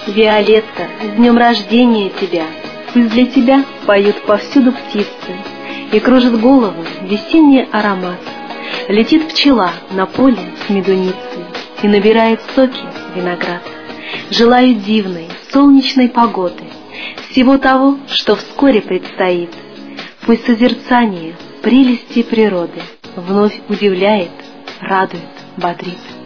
Виолетта, с днем рождения тебя! Пусть для тебя поют повсюду птицы, и кружит голову весенний аромат. Летит пчела на поле с медуницей и набирает соки виноград. Желаю дивной, солнечной погоды, всего того, что вскоре предстоит. Пусть созерцание прелести природы вновь удивляет, радует, бодрит.